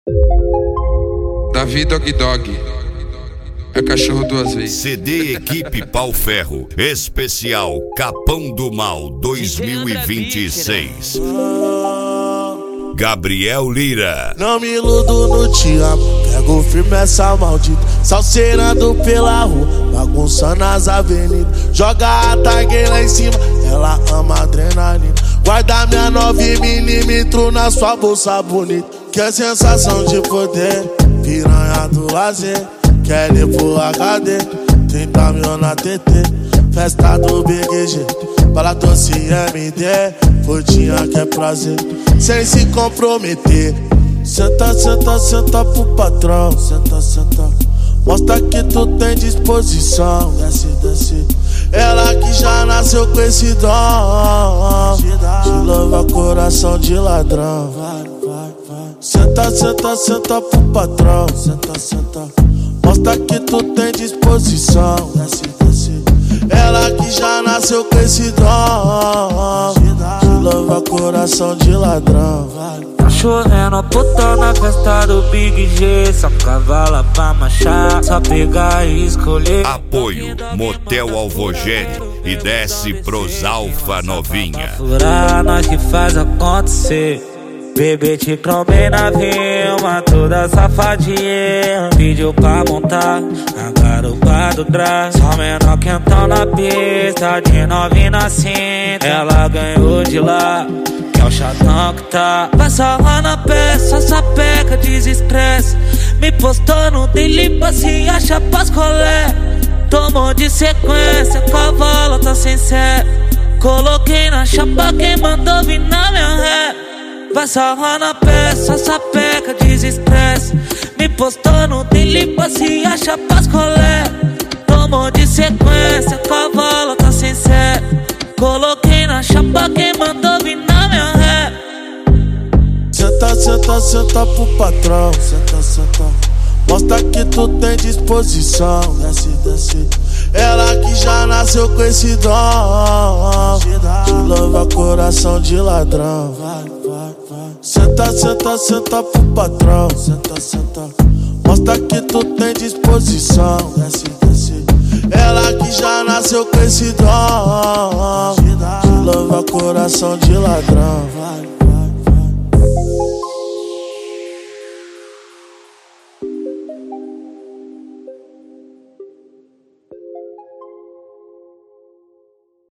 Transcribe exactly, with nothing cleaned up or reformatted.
Davi Dog Dog é cachorro duas vezes. C D Equipe Pau Ferro Especial Capão do Mal dois mil e vinte e seis. Gabriel Lira. Não me iludo no te amo, pego firme essa maldita, salseirando pela rua, bagunçando as avenidas. Joga a tag lá em cima, ela ama adrenalina. Guarda minha nove milímetros na sua bolsa bonita. Que é sensação de poder, piranha do lazer. Quer ir pro H D, trinta mil na T T. Festa do Big G, bala doce M D. Curtinha que é prazer, sem se comprometer. Senta, senta, senta pro patrão. Senta, senta, mostra que tu tem disposição. Desce, desce, ela que já nasceu com esse dom de louva coração de ladrão. Vai, vai, vai. Senta, senta, senta pro patrão. Senta, senta, mostra que tu tem disposição. Desce, desce, ela que já nasceu com esse dom de louva coração de ladrão. Tá chovendo puta na festa do Big G. Só cavala pra marchar, só pegar e escolher. Apoio Motel Alvogere e desce pros Alfa Novinha. Furar, nós que faz acontecer. Bebê te cromei na vilma, toda safadinha. Pediu pra montar a garupa do drag. Só menor quentão na pista, de novinha na cinta. Ela ganhou de lá, que é o chatão que tá. Passa lá na peça, sapeca, desestresse. Me postou no daily, se acha pras colé. Tomou de sequência, cavalo tá sem sé. Coloquei na chapa, quem mandou vir na minha ré. Vai sarrar na peça, sapeca, desestresse. Me postou no daily, se acha pras colé. Tomou de sequência, cavalo tá sem sé. Coloquei na chapa, quem mandou vir na minha ré. Senta, senta, senta pro patrão. Senta, senta, mostra que tu tem disposição. Desce, desce, ela que já nasceu com esse dom de louva coração de ladrão. Vai, vai, vai. Senta, senta, senta pro patrão. Senta, senta, mostra que tu tem disposição. Desce, desce, ela que já nasceu com esse dom de louva coração de ladrão. Vai.